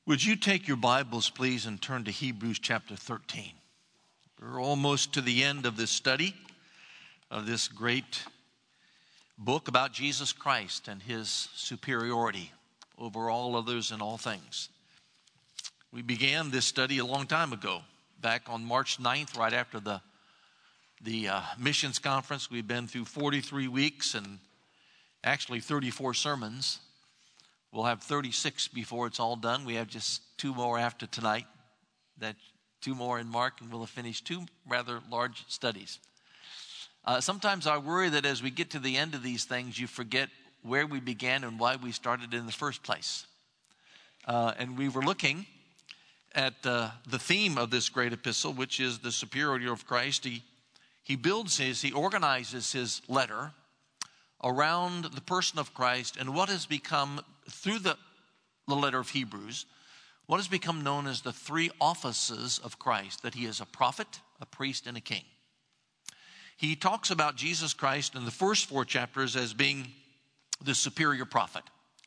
Would you take your Bibles, please, and turn to Hebrews chapter 13. We're almost to the end of this study of this great book about Jesus Christ and his superiority over all others and all things. We began this study a long time ago, back on March 9th, right after the missions conference. We've been through 43 weeks and actually 34 sermons. We'll have 36 before it's all done. We have just 2 more after tonight. That 2 more in Mark, and we'll have finished 2 rather large studies. Sometimes I worry that as we get to the end of these things, you forget where we began and why we started in the first place. And we were looking at the theme of this great epistle, which is the superiority of Christ. He organizes his letter around the person of Christ and what has become, through the letter of Hebrews, what has become known as the 3 offices of Christ, that he is a prophet, a priest, and a king. He talks about Jesus Christ in the first 4 chapters as being the superior prophet,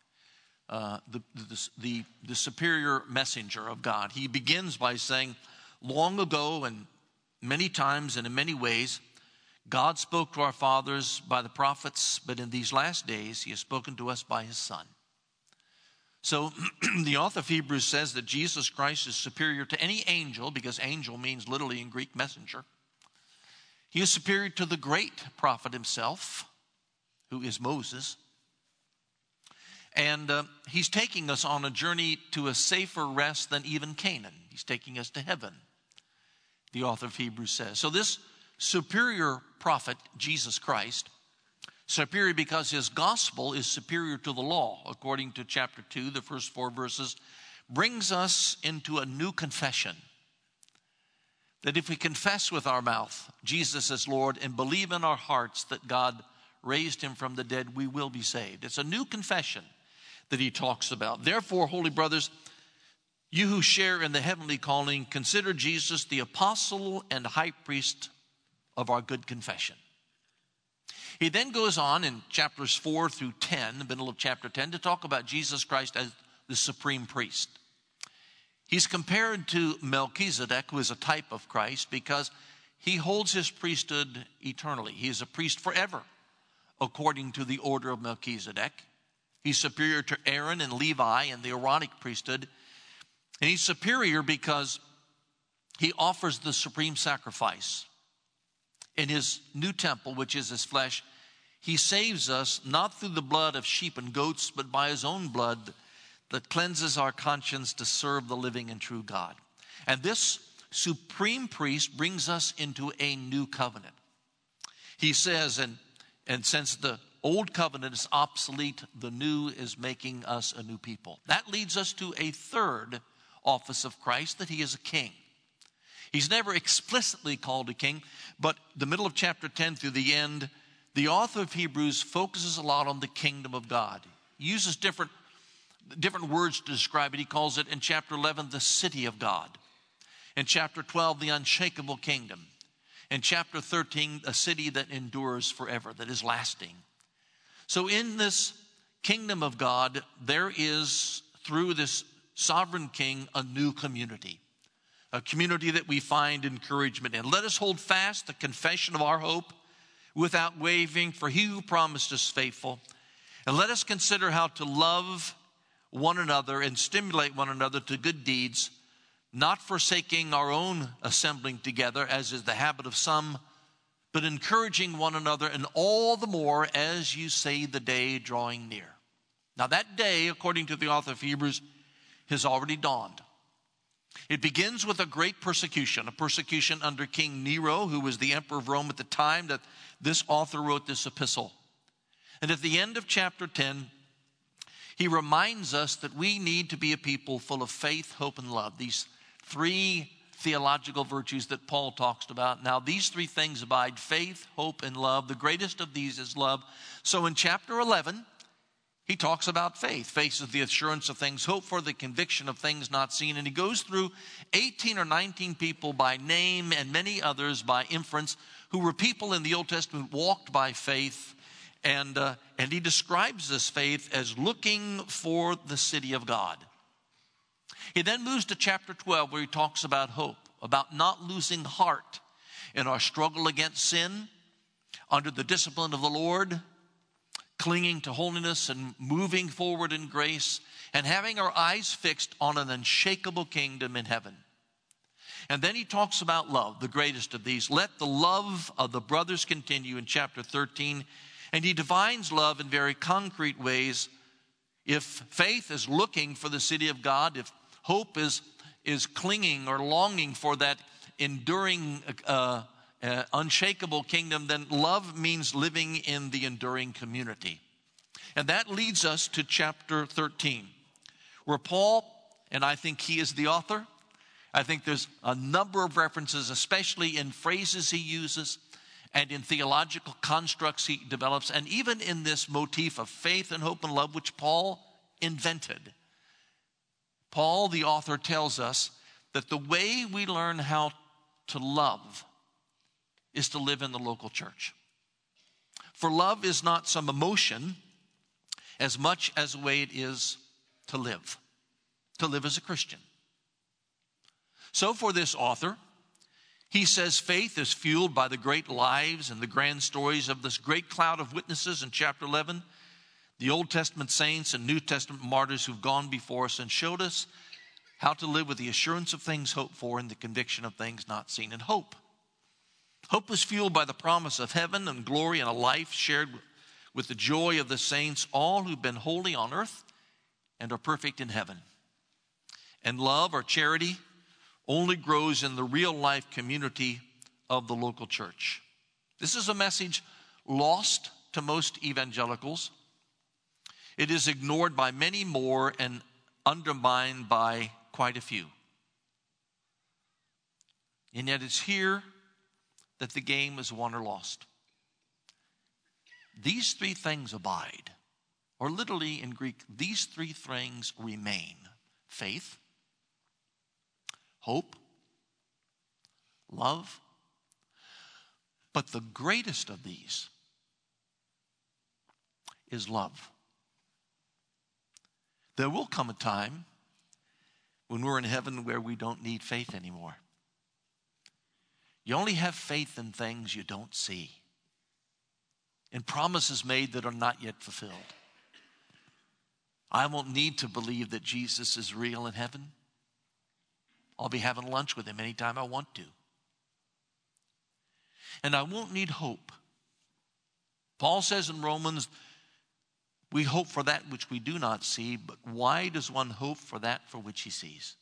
the superior messenger of God. He begins by saying, long ago and many times and in many ways, God spoke to our fathers by the prophets, but in these last days, he has spoken to us by his Son. So the author of Hebrews says that Jesus Christ is superior to any angel, because angel means literally in Greek messenger. He is superior to the great prophet himself, who is Moses. And he's taking us on a journey to a safer rest than even Canaan. He's taking us to heaven, the author of Hebrews says. So this superior prophet, Jesus Christ, superior because his gospel is superior to the law, according to chapter 2, the first 4 verses, brings us into a new confession. That if we confess with our mouth Jesus as Lord and believe in our hearts that God raised him from the dead, we will be saved. It's a new confession that he talks about. Therefore, holy brothers, you who share in the heavenly calling, consider Jesus the apostle and high priest of our good confession. He then goes on in chapters 4 through 10, the middle of chapter 10, to talk about Jesus Christ as the supreme priest. He's compared to Melchizedek, who is a type of Christ, because he holds his priesthood eternally. He is a priest forever, according to the order of Melchizedek. He's superior to Aaron and Levi and the Aaronic priesthood. And he's superior because he offers the supreme sacrifice. In his new temple, which is his flesh, he saves us not through the blood of sheep and goats, but by his own blood that cleanses our conscience to serve the living and true God. And this supreme priest brings us into a new covenant. He says, and since the old covenant is obsolete, the new is making us a new people. That leads us to a third office of Christ, that he is a king. He's never explicitly called a king, but the middle of chapter 10 through the end, the author of Hebrews focuses a lot on the kingdom of God. He uses different words to describe it. He calls it in chapter 11, the city of God. In chapter 12, the unshakable kingdom. In chapter 13, a city that endures forever, that is lasting. So in this kingdom of God, there is, through this sovereign king, a new community. A community that we find encouragement in. Let us hold fast the confession of our hope without wavering, for he who promised is faithful. And let us consider how to love one another and stimulate one another to good deeds, not forsaking our own assembling together, as is the habit of some, but encouraging one another, and all the more as you see the day drawing near. Now that day, according to the author of Hebrews, has already dawned. It begins with a great persecution, a persecution under King Nero, who was the emperor of Rome at the time that this author wrote this epistle. And at the end of chapter 10, he reminds us that we need to be a people full of faith, hope, and love. These 3 theological virtues that Paul talks about. Now, these 3 things abide: faith, hope, and love. The greatest of these is love. So in chapter 11, he talks about faith. Faith is the assurance of things hoped for, the conviction of things not seen. And he goes through 18 or 19 people by name and many others by inference who were people in the Old Testament walked by faith. And he describes this faith as looking for the city of God. He then moves to chapter 12 where he talks about hope, about not losing heart in our struggle against sin, under the discipline of the Lord, clinging to holiness and moving forward in grace, and having our eyes fixed on an unshakable kingdom in heaven. And then he talks about love, the greatest of these. Let the love of the brothers continue in chapter 13. And he defines love in very concrete ways. If faith is looking for the city of God, if hope is clinging or longing for that enduring, unshakable kingdom, then love means living in the enduring community. And that leads us to chapter 13, where Paul, and I think he is the author, I think there's a number of references, especially in phrases he uses and in theological constructs he develops, and even in this motif of faith and hope and love, which Paul invented. Paul, the author, tells us that the way we learn how to love is to live in the local church. For love is not some emotion as much as the way it is to live as a Christian. So for this author, he says faith is fueled by the great lives and the grand stories of this great cloud of witnesses in chapter 11, the Old Testament saints and New Testament martyrs who've gone before us and showed us how to live with the assurance of things hoped for and the conviction of things not seen. And hope is fueled by the promise of heaven and glory and a life shared with the joy of the saints, all who've been holy on earth and are perfect in heaven. And love or charity only grows in the real life community of the local church. This is a message lost to most evangelicals. It is ignored by many more and undermined by quite a few. And yet it's here that the game is won or lost. These three things abide, or literally in Greek, these three things remain: faith, hope, love. But the greatest of these is love. There will come a time when we're in heaven where we don't need faith anymore. You only have faith in things you don't see, in promises made that are not yet fulfilled. I won't need to believe that Jesus is real in heaven. I'll be having lunch with him anytime I want to. And I won't need hope. Paul says in Romans, we hope for that which we do not see, but why does one hope for that for which he sees?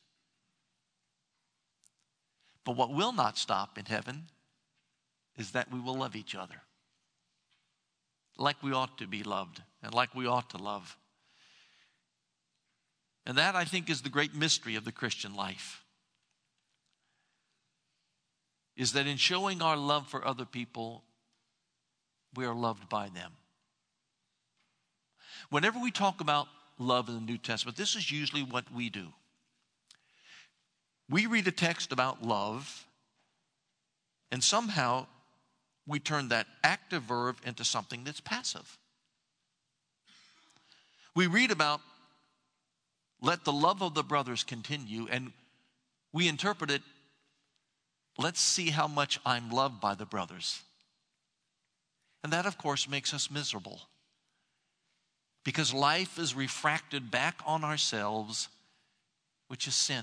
But what will not stop in heaven is that we will love each other like we ought to be loved and like we ought to love. And that, I think, is the great mystery of the Christian life. Is that in showing our love for other people, we are loved by them. Whenever we talk about love in the New Testament, this is usually what we do. We read a text about love, and somehow we turn that active verb into something that's passive. We read about, let the love of the brothers continue, and we interpret it, let's see how much I'm loved by the brothers. And that, of course, makes us miserable, because life is refracted back on ourselves, which is sin.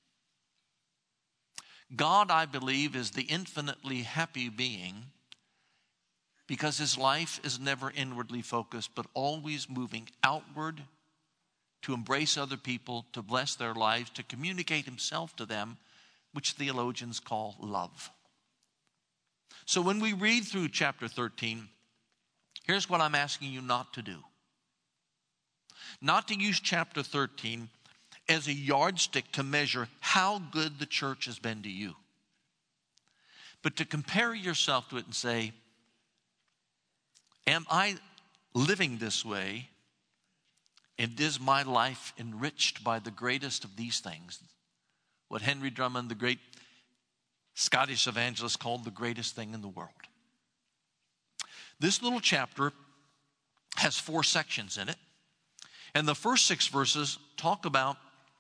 God, I believe, is the infinitely happy being because his life is never inwardly focused, but always moving outward to embrace other people, to bless their lives, to communicate himself to them, which theologians call love. So when we read through chapter 13, here's what I'm asking you not to do. Not to use chapter 13 as a yardstick to measure how good the church has been to you, but to compare yourself to it and say, am I living this way? And is my life enriched by the greatest of these things? What Henry Drummond, the great Scottish evangelist, called the greatest thing in the world. This little chapter has 4 sections in it. And the first 6 verses talk about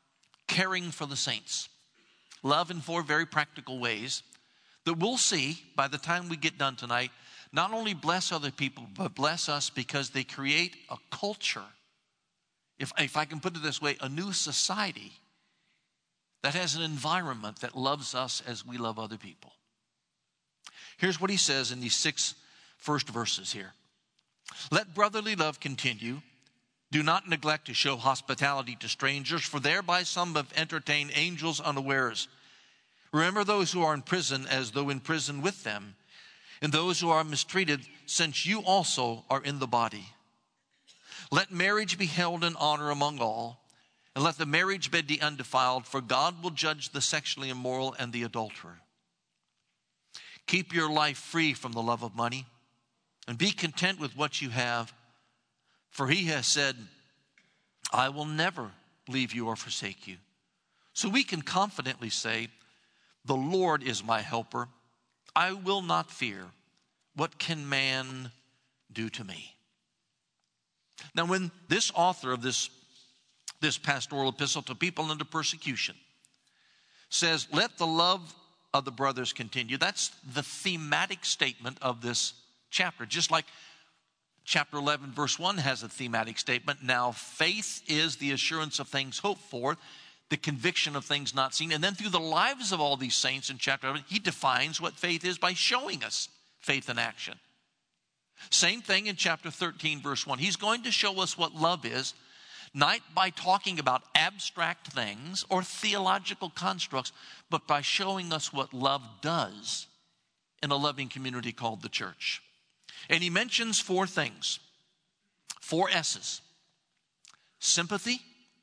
caring for the saints. Love in 4 very practical ways that we'll see by the time we get done tonight, not only bless other people, but bless us because they create a culture, if I can put it this way, a new society that has an environment that loves us as we love other people. Here's what he says in these 6 first verses here. Let brotherly love continue. Do not neglect to show hospitality to strangers, for thereby some have entertained angels unawares. Remember those who are in prison as though in prison with them, and those who are mistreated, since you also are in the body. Let marriage be held in honor among all, and let the marriage bed be undefiled, for God will judge the sexually immoral and the adulterer. Keep your life free from the love of money, and be content with what you have, for he has said, I will never leave you or forsake you. So we can confidently say, the Lord is my helper. I will not fear. What can man do to me? Now, when this author of this pastoral epistle to people under persecution says, let the love of the brothers continue, that's the thematic statement of this chapter. Just like chapter 11, verse 1 has a thematic statement. Now, faith is the assurance of things hoped for, the conviction of things not seen. And then through the lives of all these saints in chapter 11, he defines what faith is by showing us faith in action. Same thing in chapter 13, verse 1. He's going to show us what love is, not by talking about abstract things or theological constructs, but by showing us what love does in a loving community called the church. And he mentions 4 things, 4 S's: sympathy,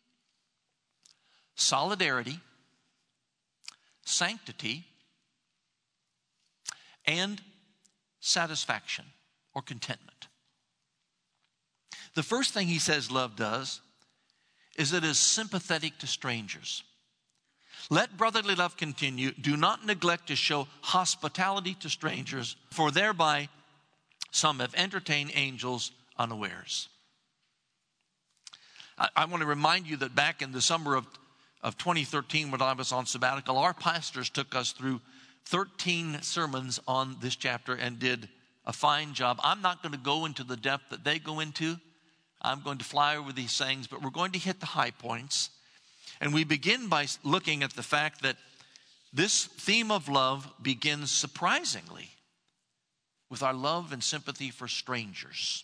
solidarity, sanctity, and satisfaction or contentment. The first thing he says love does is it is sympathetic to strangers. Let brotherly love continue. Do not neglect to show hospitality to strangers, for thereby some have entertained angels unawares. I want to remind you that back in the summer of 2013, when I was on sabbatical, our pastors took us through 13 sermons on this chapter and did a fine job. I'm not going to go into the depth that they go into. I'm going to fly over these things, but we're going to hit the high points. And we begin by looking at the fact that this theme of love begins surprisingly with our love and sympathy for strangers.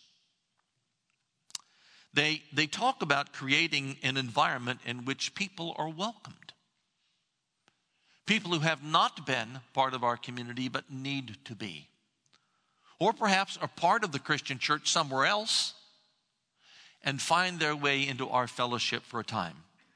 They talk about creating an environment in which people are welcomed. People who have not been part of our community but need to be. Or perhaps are part of the Christian church somewhere else and find their way into our fellowship for a time.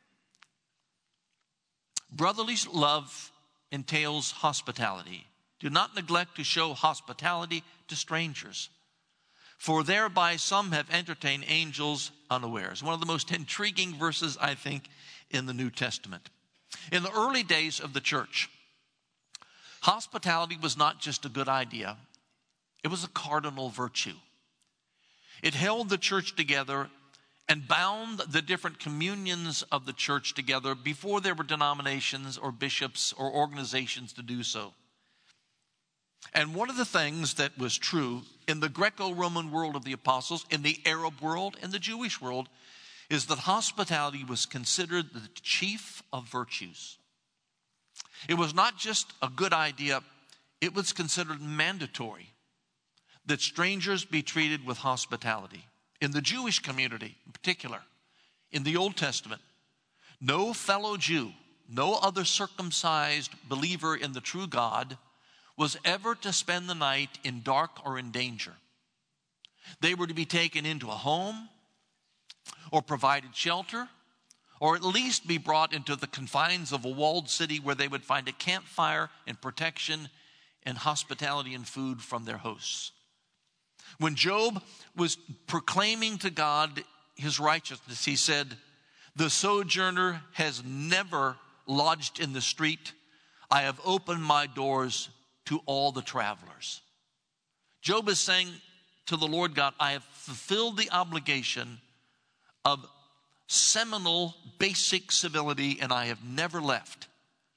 Brotherly love entails hospitality. Do not neglect to show hospitality to strangers, for thereby some have entertained angels unawares. One of the most intriguing verses, I think, in the New Testament. In the early days of the church, hospitality was not just a good idea, it was a cardinal virtue. It held the church together and bound the different communions of the church together before there were denominations or bishops or organizations to do so. And one of the things that was true in the Greco-Roman world of the apostles, in the Arab world, and the Jewish world, is that hospitality was considered the chief of virtues. It was not just a good idea, it was considered mandatory that strangers be treated with hospitality. In the Jewish community in particular, in the Old Testament, no fellow Jew, no other circumcised believer in the true God was ever to spend the night in dark or in danger. They were to be taken into a home or provided shelter, or at least be brought into the confines of a walled city where they would find a campfire and protection and hospitality and food from their hosts. When Job was proclaiming to God his righteousness, he said, "The sojourner has never lodged in the street. I have opened my doors to all the travelers." Job is saying to the Lord God, I have fulfilled the obligation of seminal, basic civility, and I have never left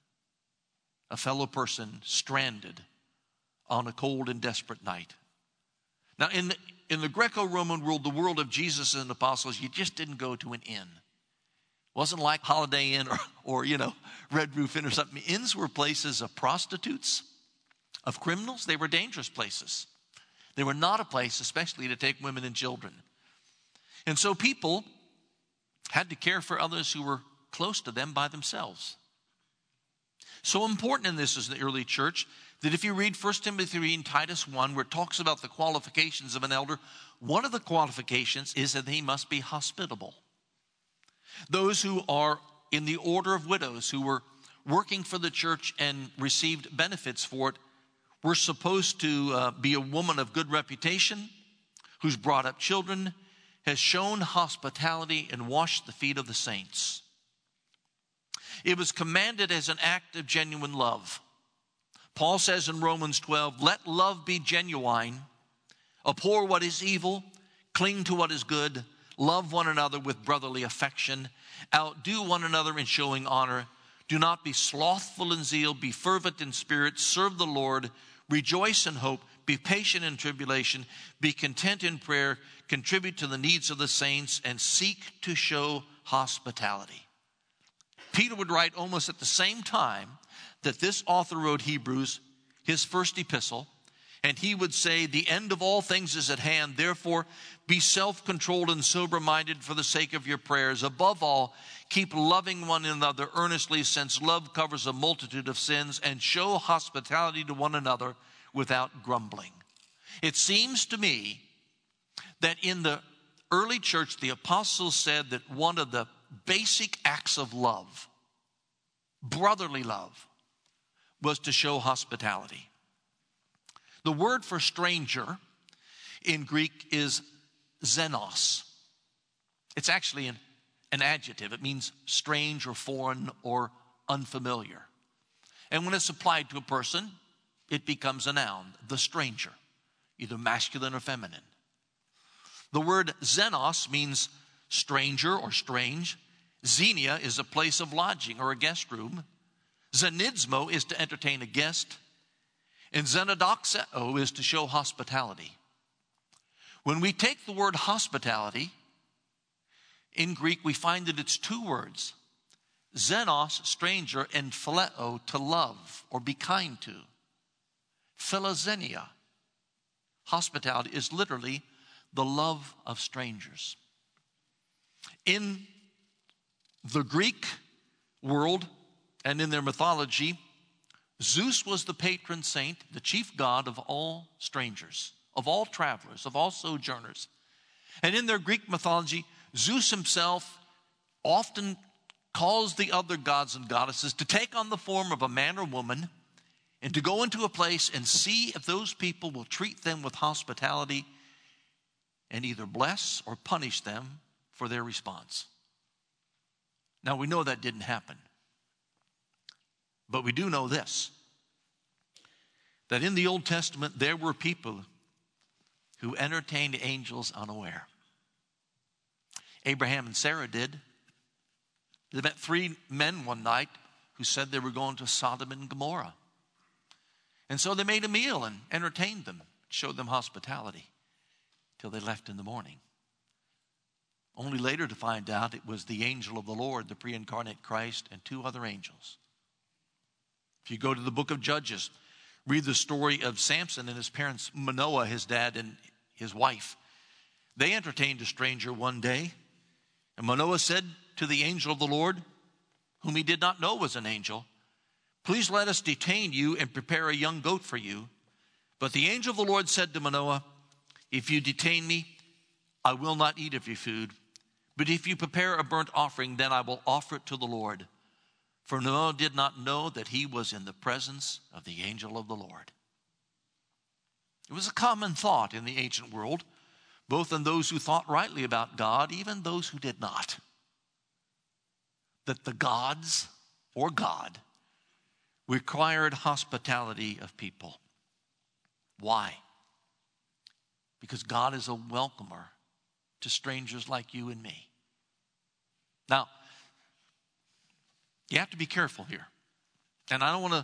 a fellow person stranded on a cold and desperate night. Now, in the Greco-Roman world, the world of Jesus and the apostles, you just didn't go to an inn. It wasn't like Holiday Inn or Red Roof Inn or something. Inns were places of prostitutes, of criminals. They were dangerous places. They were not a place, especially to take women and children. And so people had to care for others who were close to them by themselves. So important in this is the early church that if you read 1 Timothy 3 and Titus 1, where it talks about the qualifications of an elder, one of the qualifications is that he must be hospitable. Those who are in the order of widows, who were working for the church and received benefits for it, were supposed to be a woman of good reputation, who's brought up children, has shown hospitality, and washed the feet of the saints. It was commanded as an act of genuine love. Paul says in Romans 12, let love be genuine, abhor what is evil, cling to what is good, love one another with brotherly affection, outdo one another in showing honor. Do not be slothful in zeal, be fervent in spirit, serve the Lord, rejoice in hope, be patient in tribulation, be content in prayer, contribute to the needs of the saints, and seek to show hospitality. Peter would write almost at the same time that this author wrote Hebrews, his first epistle, and he would say, the end of all things is at hand. Therefore, be self-controlled and sober-minded for the sake of your prayers. Above all, keep loving one another earnestly, since love covers a multitude of sins, and show hospitality to one another without grumbling. It seems to me that in the early church, the apostles said that one of the basic acts of love, brotherly love, was to show hospitality. The word for stranger in Greek is xenos. It's actually an adjective. It means strange or foreign or unfamiliar. And when it's applied to a person, it becomes a noun, the stranger, either masculine or feminine. The word xenos means stranger or strange. Xenia is a place of lodging or a guest room. Xenidsmo is to entertain a guest. And xenodoxeo is to show hospitality. When we take the word hospitality, in Greek we find that it's two words. Xenos, stranger, and phileo, to love or be kind to. Philoxenia, hospitality, is literally the love of strangers. In the Greek world and in their mythology, Zeus was the patron saint, the chief god of all strangers, of all travelers, of all sojourners. And in their Greek mythology, Zeus himself often calls the other gods and goddesses to take on the form of a man or woman and to go into a place and see if those people will treat them with hospitality and either bless or punish them for their response. Now, we know that didn't happen. But we do know this, that in the Old Testament, there were people who entertained angels unaware. Abraham and Sarah did. They met 3 men one night who said they were going to Sodom and Gomorrah. And so they made a meal and entertained them, showed them hospitality till they left in the morning. Only later to find out it was the angel of the Lord, the pre-incarnate Christ, and 2 other angels. If you go to the book of Judges, read the story of Samson and his parents, Manoah, his dad, and his wife. They entertained a stranger one day, and Manoah said to the angel of the Lord, whom he did not know was an angel, please let us detain you and prepare a young goat for you. But the angel of the Lord said to Manoah, if you detain me, I will not eat of your food. But if you prepare a burnt offering, then I will offer it to the Lord. For Noah did not know that he was in the presence of the angel of the Lord. It was a common thought in the ancient world, both in those who thought rightly about God, even those who did not, that the gods or God required hospitality of people. Why? Because God is a welcomer to strangers like you and me. Now, you have to be careful here. And I don't want to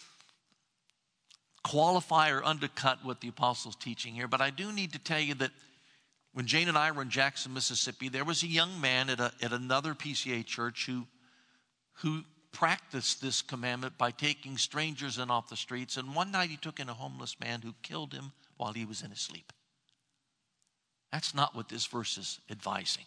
qualify or undercut what the apostle's teaching here, but I do need to tell you that when Jane and I were in Jackson, Mississippi, there was a young man at another PCA church who practiced this commandment by taking strangers in off the streets. And one night he took in a homeless man who killed him while he was in his sleep. That's not what this verse is advising.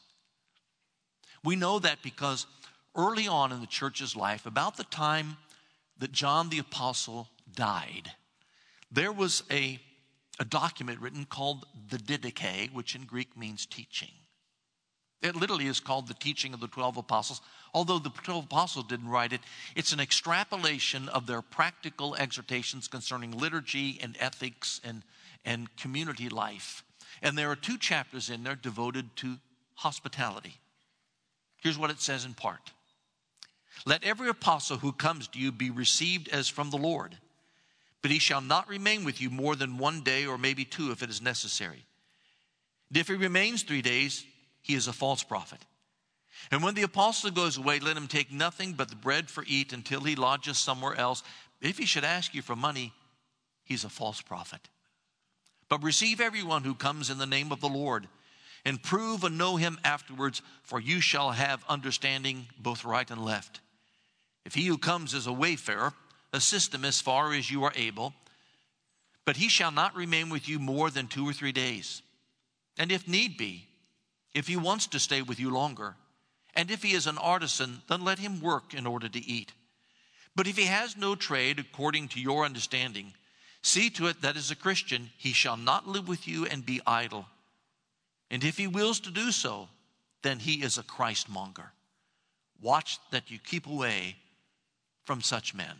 We know that because early on in the church's life, about the time that John the Apostle died, there was a document written called the Didache, which in Greek means teaching. It literally is called the Teaching of the 12 Apostles. Although the 12 Apostles didn't write it, it's an extrapolation of their practical exhortations concerning liturgy and ethics and community life. And there are 2 chapters in there devoted to hospitality. Here's what it says in part. Let every apostle who comes to you be received as from the Lord, but he shall not remain with you more than 1 day or maybe 2 if it is necessary. And if he remains 3 days, he is a false prophet. And when the apostle goes away, let him take nothing but the bread for eat until he lodges somewhere else. If he should ask you for money, he's a false prophet. But receive everyone who comes in the name of the Lord, and prove and know him afterwards, for you shall have understanding both right and left. If he who comes is a wayfarer, assist him as far as you are able, but he shall not remain with you more than 2 or 3 days. And if need be, if he wants to stay with you longer, and if he is an artisan, then let him work in order to eat. But if he has no trade according to your understanding, see to it that as a Christian he shall not live with you and be idle. And if he wills to do so, then he is a Christmonger. Watch that you keep away from such men.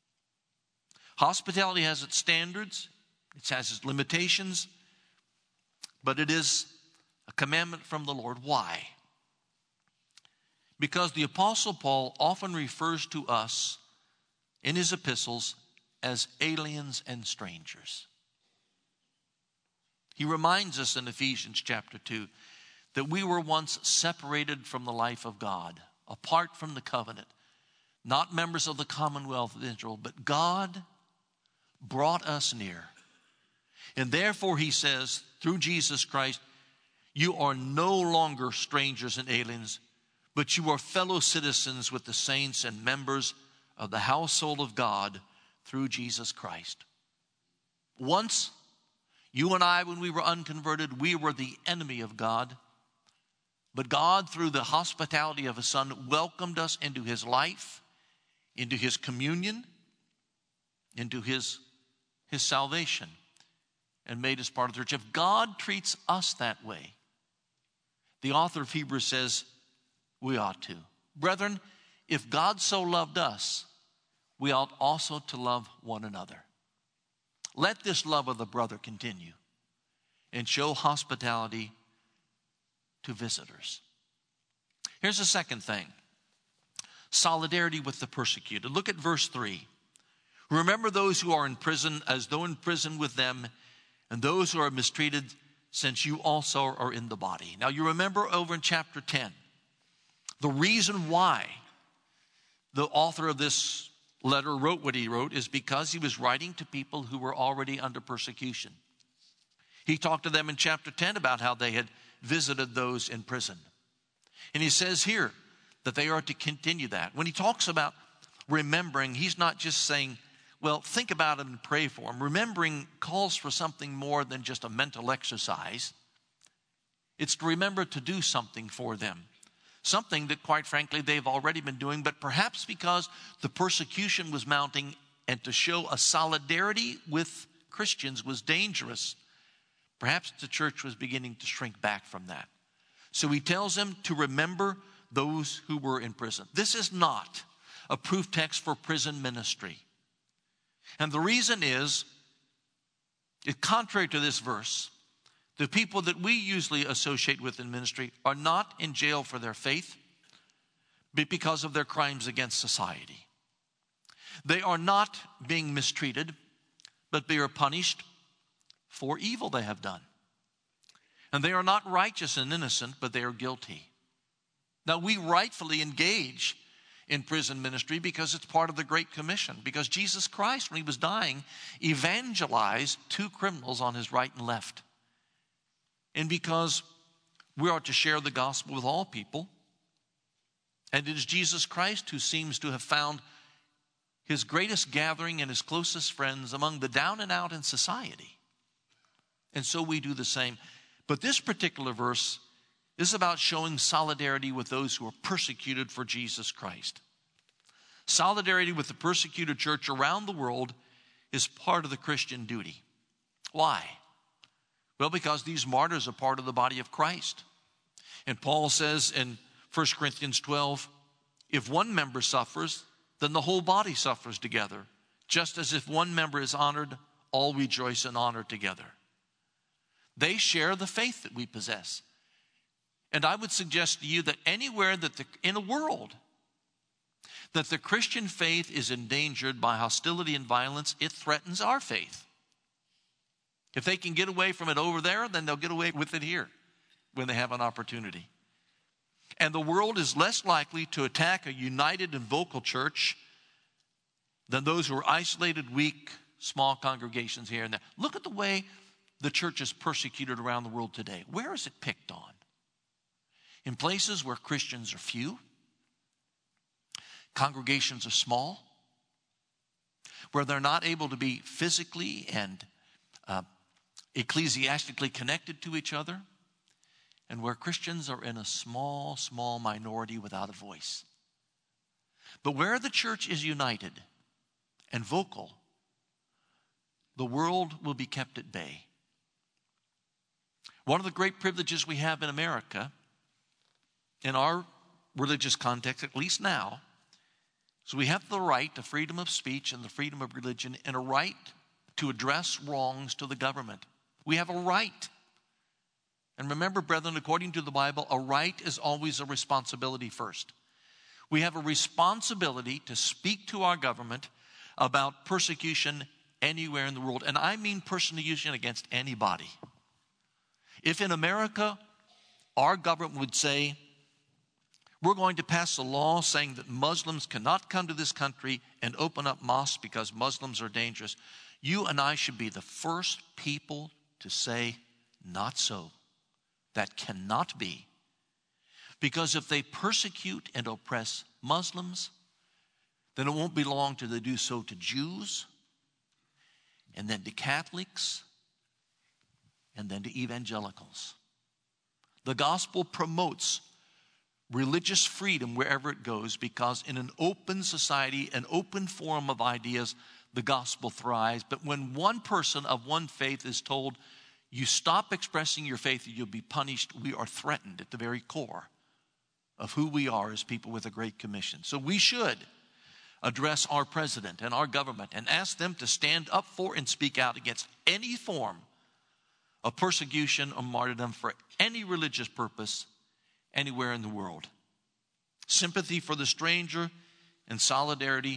Hospitality has its standards, it has its limitations, but it is a commandment from the Lord. Why? Because the Apostle Paul often refers to us in his epistles as aliens and strangers. He reminds us in Ephesians chapter 2 that we were once separated from the life of God, apart from the covenant, not members of the commonwealth of Israel, but God brought us near. And therefore, he says, through Jesus Christ, you are no longer strangers and aliens, but you are fellow citizens with the saints and members of the household of God through Jesus Christ. Once, you and I, when we were unconverted, we were the enemy of God. But God, through the hospitality of his Son, welcomed us into his life, into his communion, into his salvation, and made us part of the church. If God treats us that way, the author of Hebrews says we ought to. Brethren, if God so loved us, we ought also to love one another. Let this love of the brother continue and show hospitality to visitors. Here's the second thing. Solidarity with the persecuted. Look at verse 3. Remember those who are in prison as though in prison with them, and those who are mistreated, since you also are in the body. Now you remember over in chapter 10, the reason why the author of this letter wrote what he wrote is because he was writing to people who were already under persecution. He talked to them in chapter 10 about how they had visited those in prison. And he says here that they are to continue that. When he talks about remembering, he's not just saying, well, think about them and pray for them. Remembering calls for something more than just a mental exercise. It's to remember to do something for them. Something that, quite frankly, they've already been doing, but perhaps because the persecution was mounting and to show a solidarity with Christians was dangerous, perhaps the church was beginning to shrink back from that. So he tells them to remember those who were in prison. This is not a proof text for prison ministry. And the reason is, contrary to this verse, the people that we usually associate with in ministry are not in jail for their faith, but because of their crimes against society. They are not being mistreated, but they are punished for evil they have done. And they are not righteous and innocent, but they are guilty. Now, we rightfully engage in prison ministry because it's part of the Great Commission. Because Jesus Christ, when he was dying, evangelized 2 criminals on his right and left. And because we are to share the gospel with all people. And it is Jesus Christ who seems to have found his greatest gathering and his closest friends among the down and out in society. And so we do the same. But this particular verse is about showing solidarity with those who are persecuted for Jesus Christ. Solidarity with the persecuted church around the world is part of the Christian duty. Why? Well, because these martyrs are part of the body of Christ. And Paul says in 1 Corinthians 12, if one member suffers, then the whole body suffers together. Just as if one member is honored, all rejoice in honor together. They share the faith that we possess. And I would suggest to you that anywhere that in a world that the Christian faith is endangered by hostility and violence, it threatens our faith. If they can get away from it over there, then they'll get away with it here when they have an opportunity. And the world is less likely to attack a united and vocal church than those who are isolated, weak, small congregations here and there. Look at the way the church is persecuted around the world today. Where is it picked on? In places where Christians are few, congregations are small, where they're not able to be physically and ecclesiastically connected to each other, and where Christians are in a small, small minority without a voice. But where the church is united and vocal, the world will be kept at bay. One of the great privileges we have in America, in our religious context, at least now, is we have the right to freedom of speech and the freedom of religion and a right to address wrongs to the government. We have a right. And remember, brethren, according to the Bible, a right is always a responsibility first. We have a responsibility to speak to our government about persecution anywhere in the world. And I mean persecution against anybody. If in America, our government would say, we're going to pass a law saying that Muslims cannot come to this country and open up mosques because Muslims are dangerous, you and I should be the first people to say, not so. That cannot be. Because if they persecute and oppress Muslims, then it won't be long till they do so to Jews, and then to Catholics, and then to evangelicals. The gospel promotes religious freedom wherever it goes, because in an open society, an open forum of ideas, the gospel thrives. But when one person of one faith is told, you stop expressing your faith, you'll be punished, we are threatened at the very core of who we are as people with a great commission. So we should address our president and our government and ask them to stand up for and speak out against any form of persecution or martyrdom for any religious purpose anywhere in the world. Sympathy for the stranger and solidarity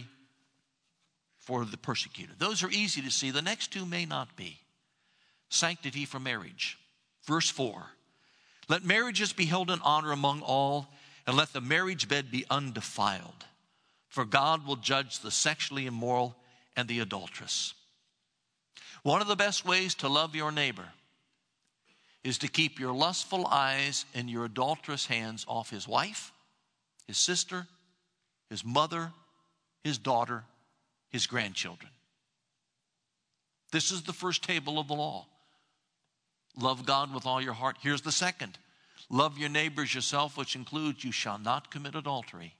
for the persecuted. Those are easy to see. The next two may not be. Sanctity for marriage. Verse 4. Let marriages be held in honor among all, and let the marriage bed be undefiled. For God will judge the sexually immoral and the adulterous. One of the best ways to love your neighbor is to keep your lustful eyes and your adulterous hands off his wife, his sister, his mother, his daughter, his grandchildren. This is the first table of the law. Love God with all your heart. Here's the second. Love your neighbors yourself, which includes you shall not commit adultery.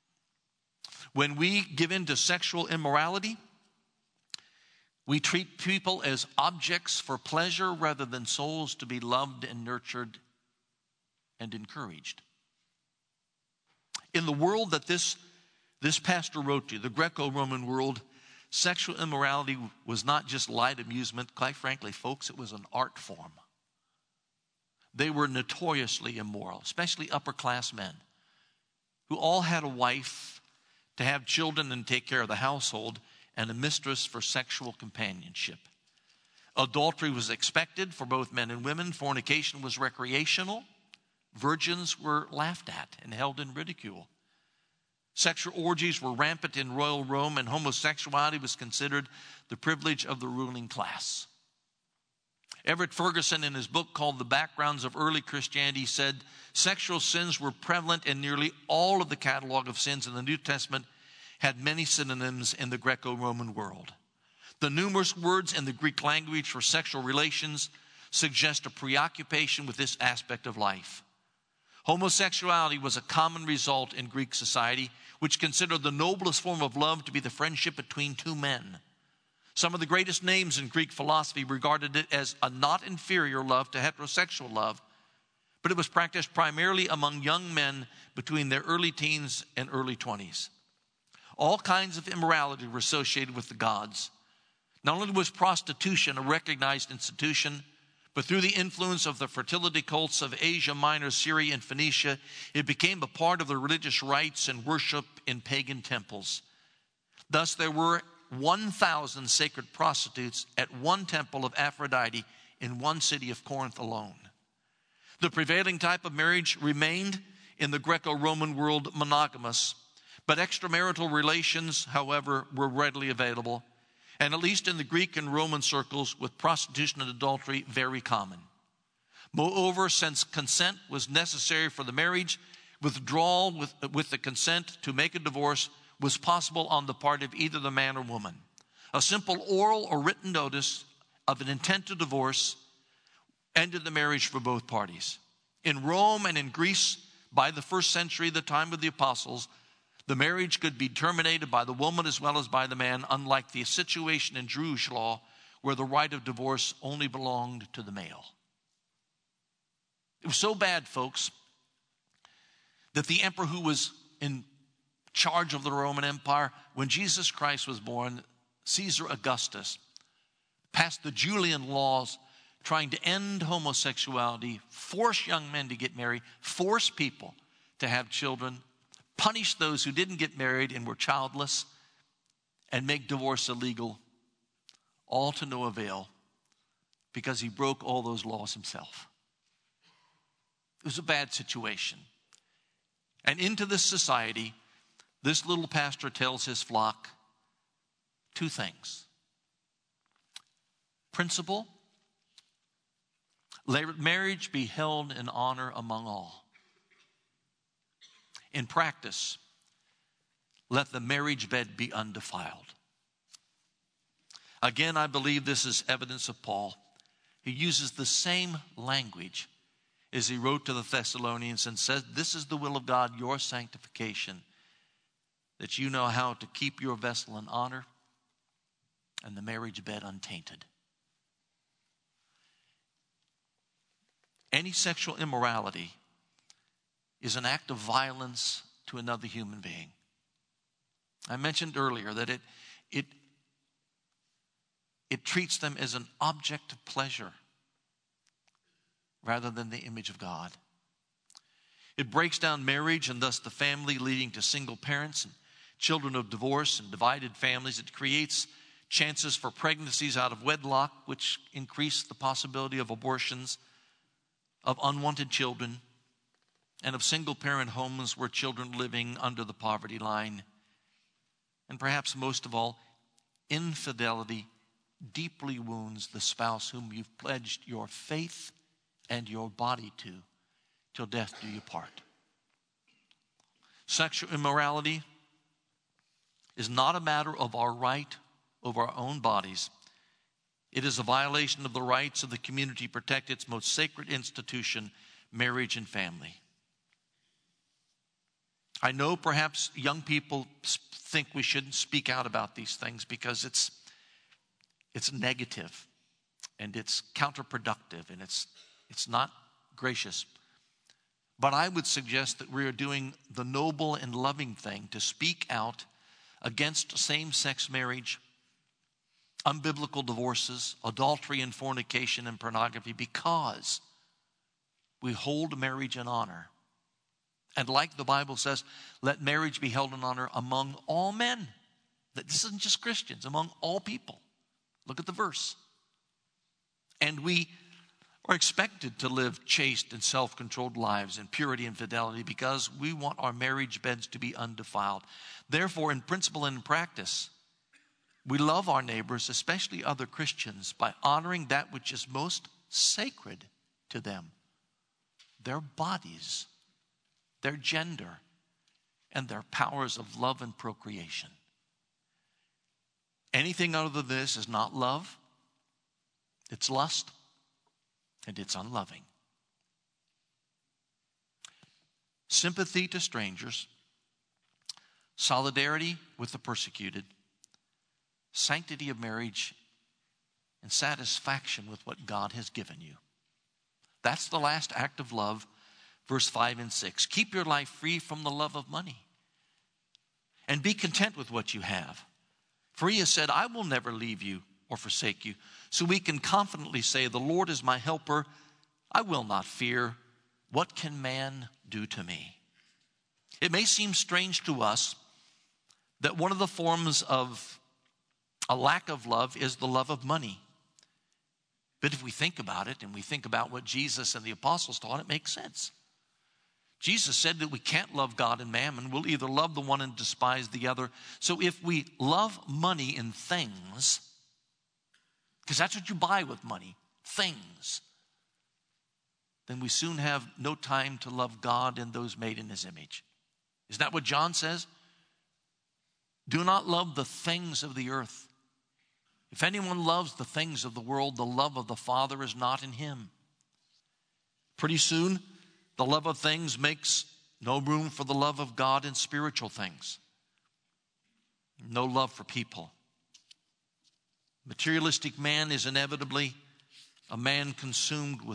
When we give in to sexual immorality, we treat people as objects for pleasure rather than souls to be loved and nurtured and encouraged. In the world that this pastor wrote to, the Greco-Roman world, sexual immorality was not just light amusement. Quite frankly, folks, it was an art form. They were notoriously immoral, especially upper-class men, who all had a wife to have children and take care of the household, and a mistress for sexual companionship. Adultery was expected for both men and women. Fornication was recreational. Virgins were laughed at and held in ridicule. Sexual orgies were rampant in royal Rome, and homosexuality was considered the privilege of the ruling class. Everett Ferguson, in his book called The Backgrounds of Early Christianity, said sexual sins were prevalent in nearly all of the catalog of sins in the New Testament, had many synonyms in the Greco-Roman world. The numerous words in the Greek language for sexual relations suggest a preoccupation with this aspect of life. Homosexuality was a common result in Greek society, which considered the noblest form of love to be the friendship between two men. Some of the greatest names in Greek philosophy regarded it as a not inferior love to heterosexual love, but it was practiced primarily among young men between their early teens and early 20s. All kinds of immorality were associated with the gods. Not only was prostitution a recognized institution, but through the influence of the fertility cults of Asia Minor, Syria, and Phoenicia, it became a part of the religious rites and worship in pagan temples. Thus, there were 1,000 sacred prostitutes at one temple of Aphrodite in one city of Corinth alone. The prevailing type of marriage remained in the Greco-Roman world monogamous, but extramarital relations, however, were readily available, and at least in the Greek and Roman circles, with prostitution and adultery very common. Moreover, since consent was necessary for the marriage, withdrawal with the consent to make a divorce was possible on the part of either the man or woman. A simple oral or written notice of an intent to divorce ended the marriage for both parties. In Rome and in Greece, by the first century, the time of the apostles, the marriage could be terminated by the woman as well as by the man, unlike the situation in Jewish law where the right of divorce only belonged to the male. It was so bad, folks, that the emperor who was in charge of the Roman Empire, when Jesus Christ was born, Caesar Augustus passed the Julian laws trying to end homosexuality, force young men to get married, force people to have children, punish those who didn't get married and were childless, and make divorce illegal, all to no avail, because he broke all those laws himself. It was a bad situation. And into this society, this little pastor tells his flock two things. Principle, let marriage be held in honor among all. In practice, let the marriage bed be undefiled. Again, I believe this is evidence of Paul. He uses the same language as he wrote to the Thessalonians and says, this is the will of God, your sanctification, that you know how to keep your vessel in honor and the marriage bed untainted. Any sexual immorality is an act of violence to another human being. I mentioned earlier that it treats them as an object of pleasure rather than the image of God. It breaks down marriage and thus the family, leading to single parents and children of divorce and divided families. It creates chances for pregnancies out of wedlock, which increase the possibility of abortions, of unwanted children, and of single-parent homes where children living under the poverty line. And perhaps most of all, infidelity deeply wounds the spouse whom you've pledged your faith and your body to, till death do you part. Sexual immorality is not a matter of our right over our own bodies. It is a violation of the rights of the community to protect its most sacred institution, marriage and family. I know perhaps young people think we shouldn't speak out about these things because it's negative and it's counterproductive and it's not gracious. But I would suggest that we are doing the noble and loving thing to speak out against same-sex marriage, unbiblical divorces, adultery and fornication and pornography, because we hold marriage in honor. And like the Bible says, let marriage be held in honor among all men. This isn't just Christians, among all people. Look at the verse. And we are expected to live chaste and self-controlled lives in purity and fidelity because we want our marriage beds to be undefiled. Therefore, in principle and in practice, we love our neighbors, especially other Christians, by honoring that which is most sacred to them: their bodies, their gender, and their powers of love and procreation. Anything other than this is not love, it's lust, and it's unloving. Sympathy to strangers, solidarity with the persecuted, sanctity of marriage, and satisfaction with what God has given you. That's the last act of love, verse 5 and 6. Keep your life free from the love of money, and be content with what you have. For he has said, I will never leave you or forsake you. So we can confidently say, the Lord is my helper. I will not fear. What can man do to me? It may seem strange to us that one of the forms of a lack of love is the love of money. But if we think about it, and we think about what Jesus and the apostles taught, it makes sense. Jesus said that we can't love God and mammon. We'll either love the one and despise the other. So if we love money and things, because that's what you buy with money, things, then we soon have no time to love God and those made in his image. Isn't that what John says? Do not love the things of the earth. If anyone loves the things of the world, the love of the Father is not in him. Pretty soon, the love of things makes no room for the love of God and spiritual things. No love for people. Materialistic man is inevitably a man consumed with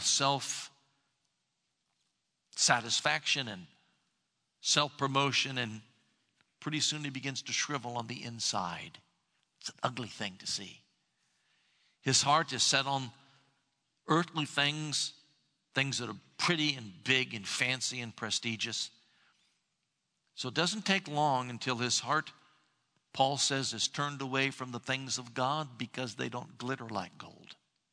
self-satisfaction and self-promotion, and pretty soon he begins to shrivel on the inside. It's an ugly thing to see. His heart is set on earthly things, things that are pretty and big and fancy and prestigious. So it doesn't take long until his heart, Paul says, is turned away from the things of God because they don't glitter like gold.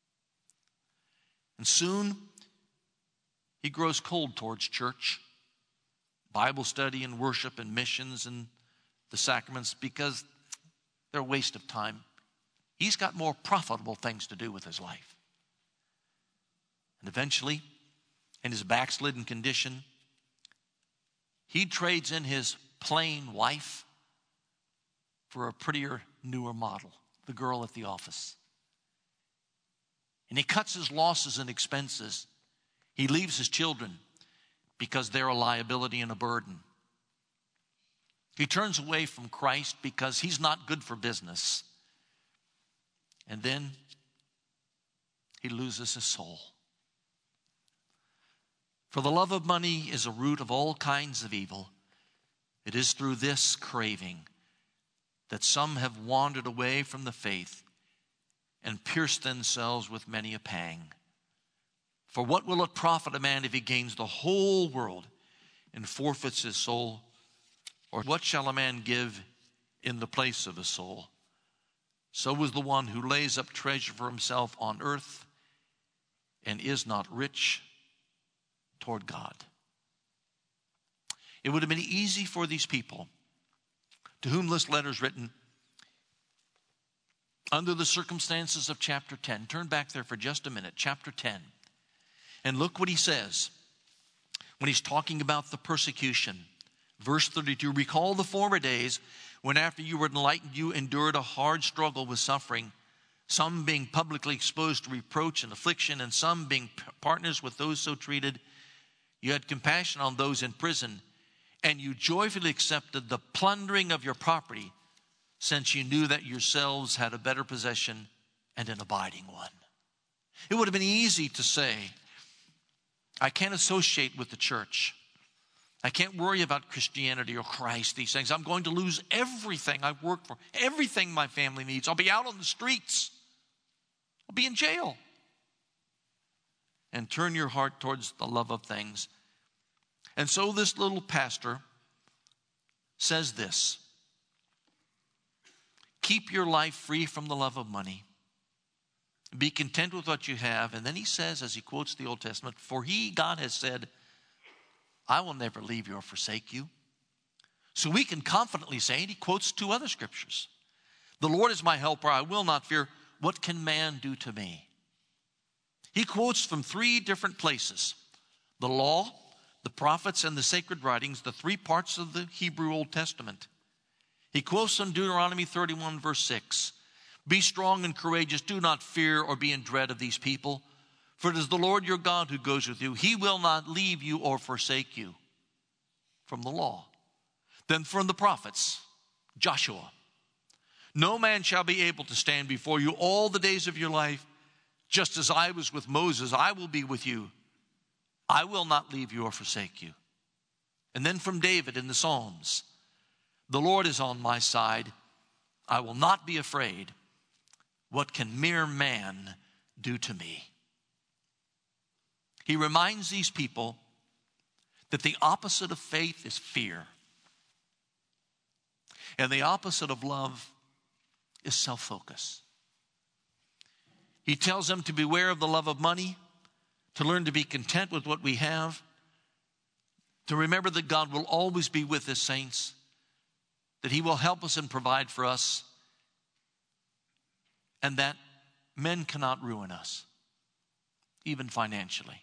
And soon he grows cold towards church, Bible study and worship and missions and the sacraments because they're a waste of time. He's got more profitable things to do with his life. And eventually, in his backslidden condition, he trades in his plain wife for a prettier, newer model, the girl at the office. And he cuts his losses and expenses. He leaves his children because they're a liability and a burden. He turns away from Christ because he's not good for business. And then he loses his soul. For the love of money is a root of all kinds of evil. It is through this craving that some have wandered away from the faith and pierced themselves with many a pang. For what will it profit a man if he gains the whole world and forfeits his soul? Or what shall a man give in the place of his soul? So is the one who lays up treasure for himself on earth and is not rich toward God. It would have been easy for these people to whom this letter is written under the circumstances of chapter 10. Turn back there for just a minute, chapter 10. And look what he says when he's talking about the persecution. Verse 32, recall the former days when after you were enlightened, you endured a hard struggle with suffering, some being publicly exposed to reproach and affliction, and some being partners with those so treated. You had compassion on those in prison, and you joyfully accepted the plundering of your property, since you knew that yourselves had a better possession and an abiding one. It would have been easy to say, I can't associate with the church. I can't worry about Christianity or Christ, these things. I'm going to lose everything I've worked for, everything my family needs. I'll be out on the streets. I'll be in jail. And turn your heart towards the love of things. And so this little pastor says this: keep your life free from the love of money. Be content with what you have. And then he says, as he quotes the Old Testament, for he, God, has said, I will never leave you or forsake you. So we can confidently say, and he quotes two other scriptures. The Lord is my helper. I will not fear. What can man do to me? He quotes from three different places. The law, the prophets, and the sacred writings, the three parts of the Hebrew Old Testament. He quotes from Deuteronomy 31, verse 6. Be strong and courageous. Do not fear or be in dread of these people. For it is the Lord your God who goes with you. He will not leave you or forsake you. From the law. Then from the prophets, Joshua. No man shall be able to stand before you all the days of your life. Just as I was with Moses, I will be with you. I will not leave you or forsake you. And then from David in the Psalms. The Lord is on my side. I will not be afraid. What can mere man do to me? He reminds these people that the opposite of faith is fear. And the opposite of love is self-focus. He tells them to beware of the love of money, to learn to be content with what we have, to remember that God will always be with his saints, that he will help us and provide for us, and that men cannot ruin us, even financially.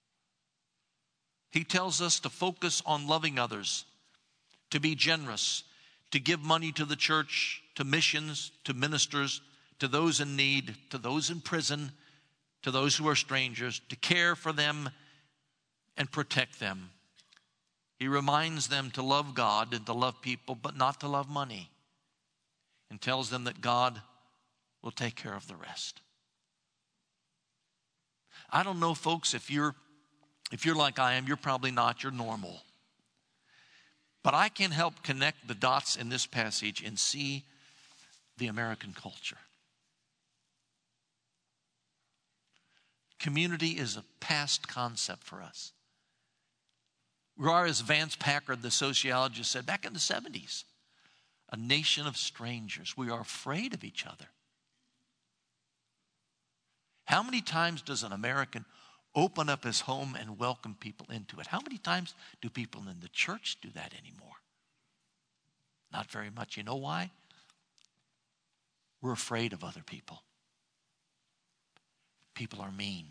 He tells us to focus on loving others, to be generous, to give money to the church, to missions, to ministers, to those in need, to those in prison, to those who are strangers, to care for them and protect them. He reminds them to love God and to love people, but not to love money, and tells them that God will take care of the rest. I don't know, folks, if you're like I am, you're probably not, you're normal. But I can help connect the dots in this passage and see the American culture. Community is a past concept for us. We are, as Vance Packard, the sociologist, said back in the 70s, a nation of strangers. We are afraid of each other. How many times does an American open up his home and welcome people into it? How many times do people in the church do that anymore? Not very much. You know why? We're afraid of other people. People are mean.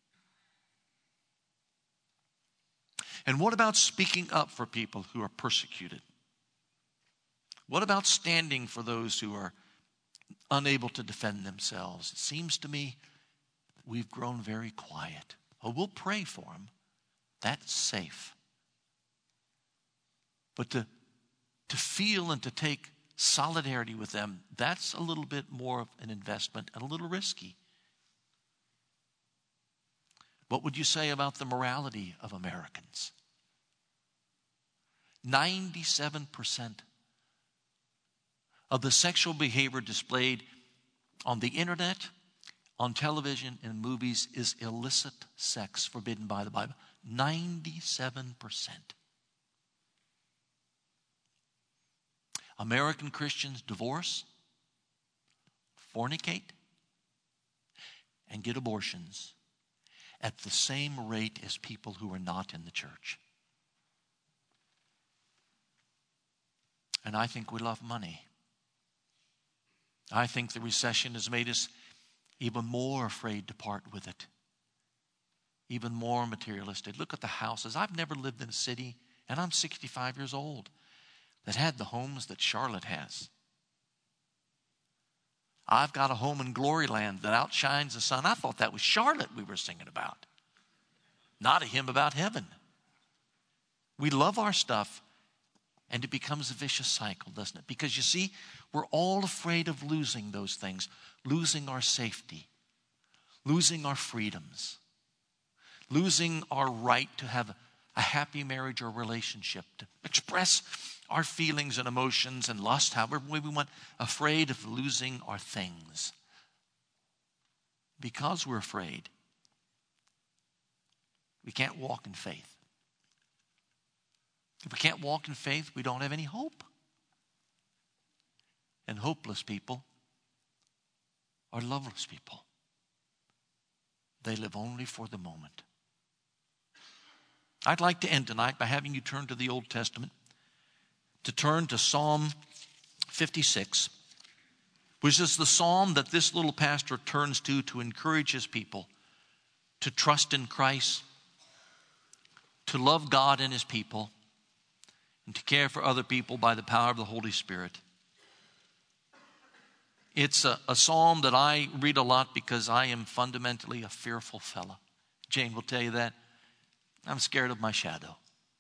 And what about speaking up for people who are persecuted? What about standing for those who are unable to defend themselves? It seems to me we've grown very quiet. Oh, we'll pray for them. That's safe. But to feel and to take solidarity with them, that's a little bit more of an investment and a little risky. What would you say about the morality of Americans? 97% of the sexual behavior displayed on the internet, on television, and movies is illicit sex forbidden by the Bible. 97%. American Christians divorce, fornicate, and get abortions at the same rate as people who are not in the church. And I think we love money. I think the recession has made us even more afraid to part with it. Even more materialistic. Look at the houses. I've never lived in a city, and I'm 65 years old, that had the homes that Charlotte has. I've got a home in Gloryland that outshines the sun. I thought that was Charlotte we were singing about, not a hymn about heaven. We love our stuff, and it becomes a vicious cycle, doesn't it? Because you see, we're all afraid of losing those things, losing our safety, losing our freedoms, losing our right to have a happy marriage or relationship, to express our feelings and emotions and lust, however way we want, afraid of losing our things. Because we're afraid, we can't walk in faith. If we can't walk in faith, we don't have any hope. And hopeless people are loveless people. They live only for the moment. I'd like to end tonight by having you turn to the Old Testament, to turn to Psalm 56, which is the psalm that this little pastor turns to encourage his people to trust in Christ, to love God and his people, and to care for other people by the power of the Holy Spirit. It's a psalm that I read a lot because I am fundamentally a fearful fellow. Jane will tell you that. I'm scared of my shadow.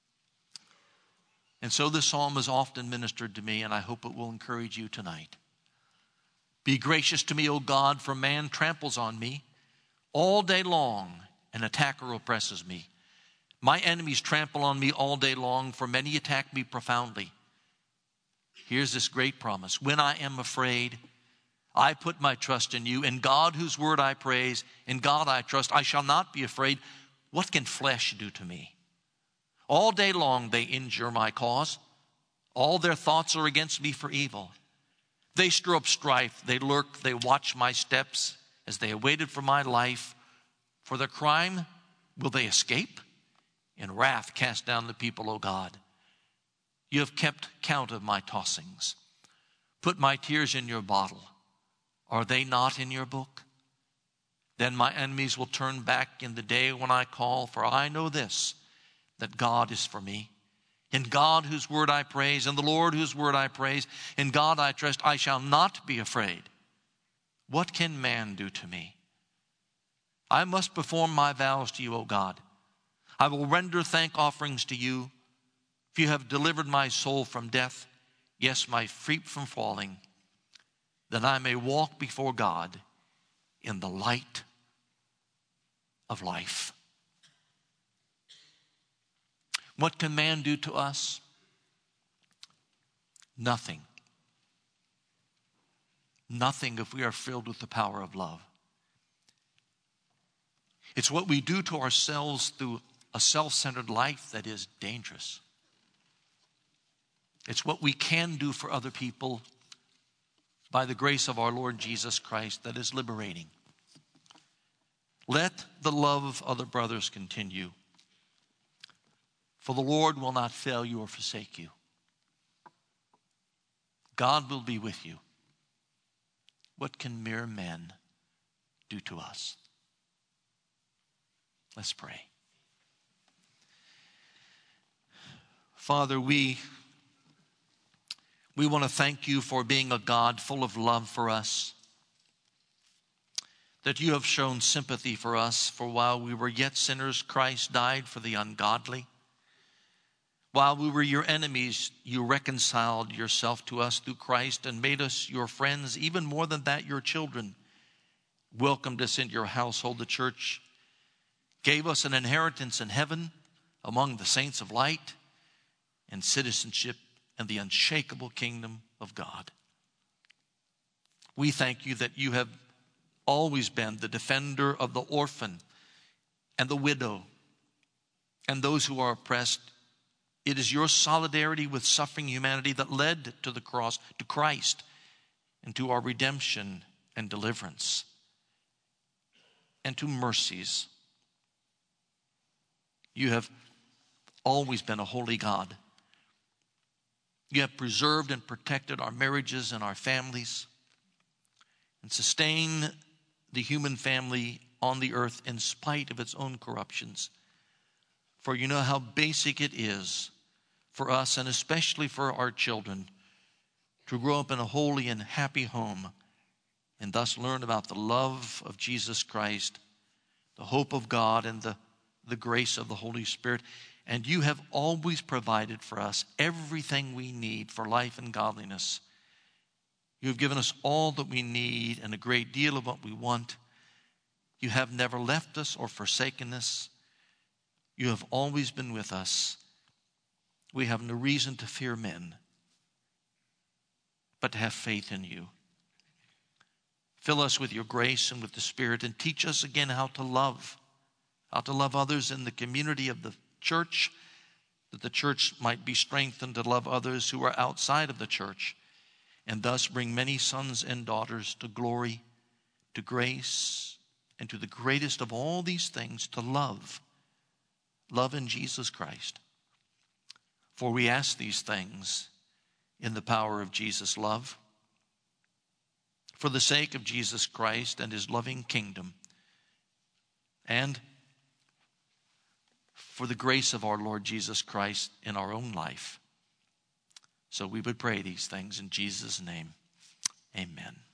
And so this psalm is often ministered to me, and I hope it will encourage you tonight. Be gracious to me, O God, for man tramples on me. All day long an attacker oppresses me. My enemies trample on me all day long, for many attack me profoundly. Here's this great promise. When I am afraid, I put my trust in you. In God, whose word I praise, in God I trust. I shall not be afraid. What can flesh do to me? All day long they injure my cause. All their thoughts are against me for evil. They stir up strife. They lurk. They watch my steps as they awaited for my life. For their crime, will they escape? In wrath cast down the people, O God. You have kept count of my tossings. Put my tears in your bottle. Are they not in your book? Then my enemies will turn back in the day when I call, for I know this, that God is for me. In God whose word I praise, in the Lord whose word I praise, in God I trust, I shall not be afraid. What can man do to me? I must perform my vows to you, O God. I will render thank offerings to you. If you have delivered my soul from death, yes, my feet from falling, that I may walk before God in the light of life. What can man do to us? Nothing. Nothing if we are filled with the power of love. It's what we do to ourselves through a self-centered life that is dangerous. It's what we can do for other people by the grace of our Lord Jesus Christ that is liberating. Let the love of other brothers continue, for the Lord will not fail you or forsake you. God will be with you. What can mere men do to us? Let's pray. Father, we want to thank you for being a God full of love for us, that you have shown sympathy for us, for while we were yet sinners, Christ died for the ungodly. While we were your enemies, you reconciled yourself to us through Christ and made us your friends, even more than that, your children. Welcomed us into your household, the church, gave us an inheritance in heaven among the saints of light, and citizenship in the unshakable kingdom of God. We thank you that you have always been the defender of the orphan and the widow and those who are oppressed. It is your solidarity with suffering humanity that led to the cross, to Christ, and to our redemption and deliverance, and to mercies. You have always been a holy God. You have preserved and protected our marriages and our families and sustained the human family on the earth in spite of its own corruptions. For you know how basic it is for us, and especially for our children, to grow up in a holy and happy home and thus learn about the love of Jesus Christ, the hope of God, and the grace of the Holy Spirit. And you have always provided for us everything we need for life and godliness. You have given us all that we need and a great deal of what we want. You have never left us or forsaken us. You have always been with us. We have no reason to fear men, but to have faith in you. Fill us with your grace and with the Spirit, and teach us again how to love others in the community of the church, that the church might be strengthened to love others who are outside of the church, and thus bring many sons and daughters to glory, to grace, and to the greatest of all these things, to love. Love in Jesus Christ. For we ask these things in the power of Jesus' love, for the sake of Jesus Christ and his loving kingdom, and for the grace of our Lord Jesus Christ in our own life. So we would pray these things in Jesus' name. Amen.